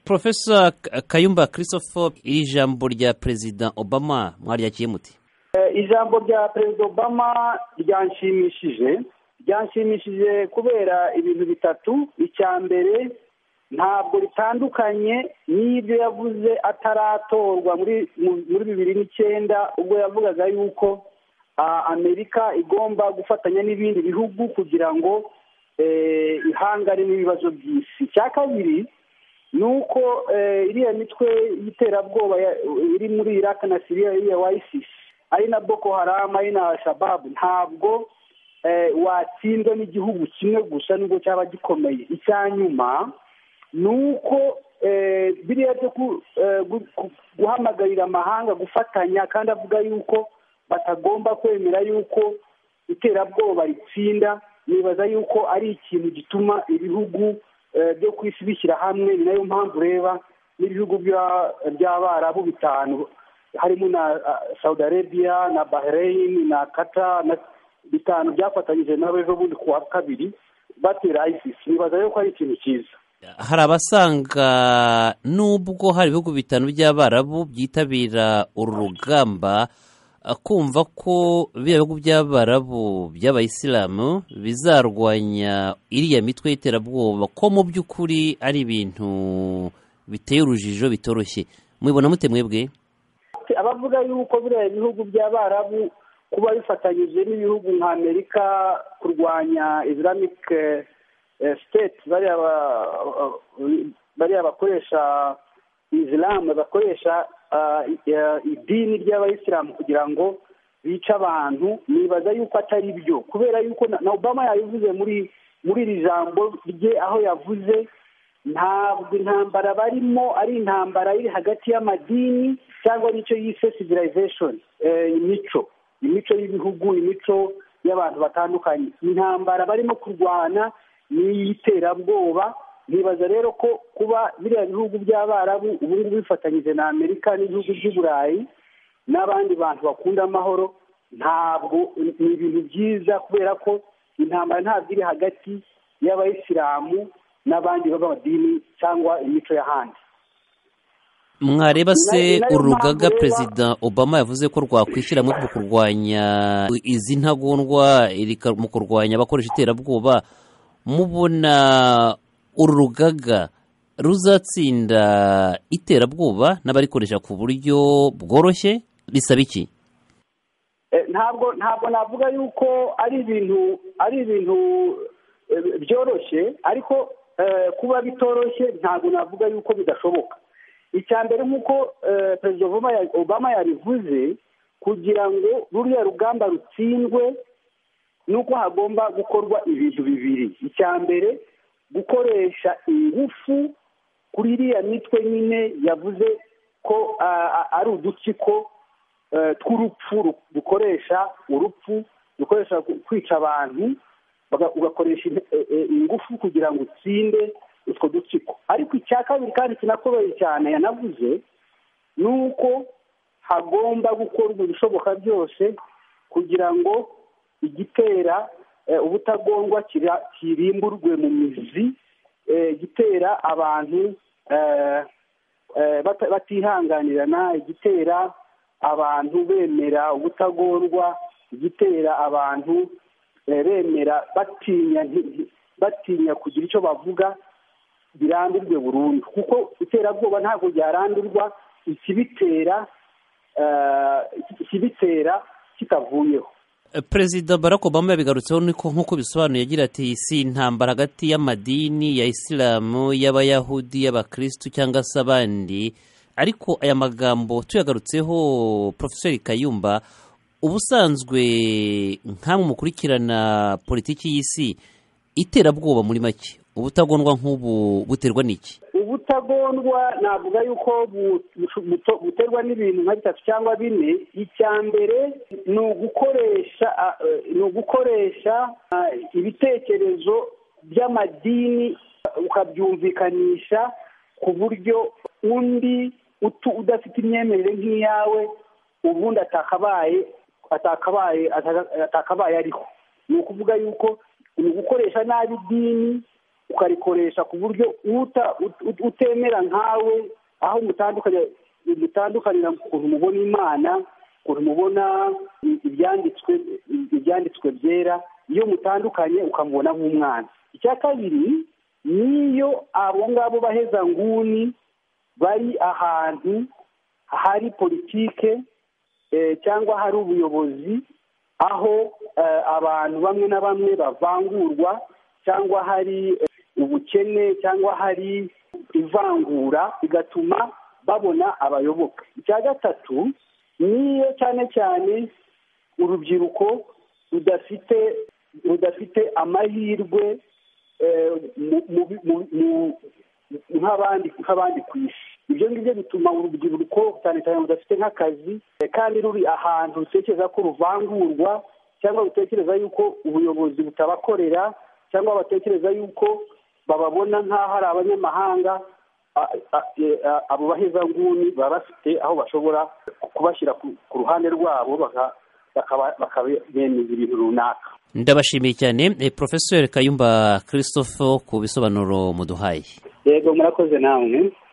Professor Kayumba Christopher, iri jambo rya President Obama mwaryakiye muti? Ijambo rya President Obama ryanshimishije kubera ibintu bitatu. Icya mbere, ntabwo ritandukanye n'ibyo yavuze ataratorwa muri 2009 ubwo yavugaga yuko Amerika igomba gufatanya n'ibindi bihugu kugira ngo ihangane n'ibibazo by'isi. Icya kabiri nuko iriya mitwe y'iterabwoba iri muri Iraq na Syria ya ISIS ari na Boko Haram ari na Al-Shabaab ntabwo watsindwa n'igihugu kimwe gusa nubwo cyaba gikomeye. Icyanyuma nuko biriya byo guhamagarira amahanga gufatanya kandi avuga yuko batagomba kwemera yuko iterabwoba ritsinda, nibaza yuko ari ikintu gituma ibihugu byo ku isi bishyira hamwe. Ni nayo mpamvu ureba n'ibihugu by'Abarabu bitanu harimo na Saudi Arabia na Bahrain na Qatar na bitanu byafatanyije nabo ejo bundi kuwa kabiri batera ISIS. Nibaza yuko ari ikintu cyiza. Hari abasanga nubwo hari ibihugu bitanu by'Abarabu byitabira uru rugamba, kumva ko biriya bihugu by'Abarabu by'Abayisilamu bizarwanya iriya mitwe y'iterabwoba ko mu by'ukuri ari ibintu biteye urujijo bitoroshye. Mubibona mute mwebwe? Abavuga yuko biriya bihugu by'Abarabu kuba bifatanyije n'ibihugu nka Amerika kurwanya Islamic State, bariya bakoresha Islam, bakoresha idini ry'Abayisilamu kugira ngo bice abantu, nibaza yuko atari byo, kubera yuko na Obama yabivuze muri iri jambo rye aho yavuze ntabwo intambara barimo ari intambara iri hagati y'amadini cyangwa n'icyo yise civilization, imico y'ibihugu, imico y'abantu batandukanye. Intambara barimo kurwana n'iy'iterabwoba. Nibaza rero ko kuba biriya bihugu by'Abarabu ubu ngubu bifatanyije na Amerika n'ibihugu by'Uburayi n'abandi bantu bakunda amahoro, ntabwo ni ibintu byiza, kubera ko intambara ntabwo iri hagati y'Abayisilamu n'abandi b'amadini cyangwa imico y'ahandi. Mwareba se urugaga Perezida Obama yavuze ko rwakwishyiramo mu kurwanya izi ntagondwa mu kurwanya abakoresha iterabwoba, mubona uru rugaga ruzatsinda iterabwoba n'abarikoresha ku buryo bworoshye? Bisaba iki? Ntabwo navuga yuko ari ibintu byoroshye, ariko kuba bitoroshye ntabwo navuga yuko bidashoboka. Icya mbere nk'uko Perezida Obama yabivuze, kugira ngo ruriya rugamba rutsindwe nuko hagomba gukorwa ibintu bibiri. Icya mbere, gukoresha ingufu kuri iriya mitwe nyine yavuze ko ari udutsiko tw'urupfu, dukoresha urupfu, dukoresha kwica abantu, ugakoresha ingufu kugira ngo utsinde utwo dutsiko. Ariko icya kabiri kandi kinakomeye cyane yanavuze ni uko hagomba gukorwa ibishoboka byose kugira ngo igitera ubutagondwa kirimburwe mu mizi, igitera abantu batihanganirana, igitera abantu bemera ubutagondwa, igitera abantu bemera batinya kugira icyo bavuga, birandurwe burundu. Kuko iterabwoba ntabwo ryarandurwa ikibitera kitavuyeho. Perezida Barack Obama yabigarutseho nk'uko bisobanuye, agira ati si intambara hagati y'amadini ya Isilamu, y'Abayahudi, y'Abakristu cyangwa se abandi. Ariko aya magambo tuyagarutseho, Professor Kayumba, ubusanzwe nkamwe mukurikirana politiki y'isi, iterabwoba muri make, ubutagondwa nk'ubu buterwa n'iki? Ubutagondwa navuga yuko buterwa n'ibintu nka bitatu cyangwa bine. Icya mbere ni ugukoresha ibitekerezo by'amadini ukabyumvikanisha ku buryo undi udafite imyemerere nk'iyawe ubundi atakabaye ariho. Ni ukuvuga yuko ni ugukoresha nabi idini ukarikoresha ku buryo utemera nkawe, aho mutandukanira ukuntu mubona Imana, ukuntu mubona ibyanditswe byera, iyo mutandukanye ukamubona nk'umwana. Icya kabiri, niyo abo ngabo bahezanguni bari ahantu hari politike cyangwa hari ubuyobozi, aho abantu bamwe na bamwe bavangurwa, cyangwa hari ubukene, cyangwa hari ivangura, bigatuma babona abayoboke. Icya gatatu, niyo cyane cyane urubyiruko rudafite amahirwe nk'abandi ku isi. Ibyo ngibyo bituma urubyiruko cyane cyane rudafite nk'akazi, kandi ruri ahantu rutekereza ko ruvangurwa, cyangwa rutekereza yuko ubuyobozi butabakorera, cyangwa batekereza yuko bababona nk'aho ari abanyamahanga. Abo bahezanguni baba bafite aho bashobora kubashyira ku ruhande rwabo, bakabemeza ibintu runaka. Ndabashimiye cyane Professor Kayumba Christophe ku bisobanuro muduhaye. Yego, murakoze namwe.